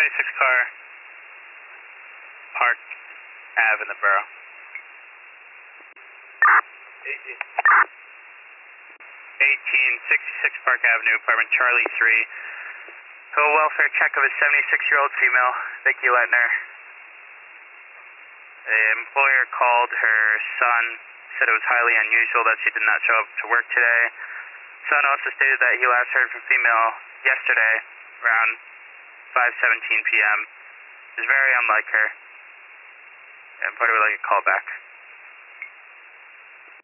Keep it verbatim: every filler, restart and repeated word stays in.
seventy-six car, Park Ave in the borough. eighteen sixty-six Park Avenue, apartment Charlie three. So a welfare check of a seventy-six-year-old female, Vicky Letner. The employer called her son, said it was highly unusual that she did not show up to work today. Son also stated that he last heard from female yesterday around five seventeen p m It was very unlike her. And Employer would like a call back.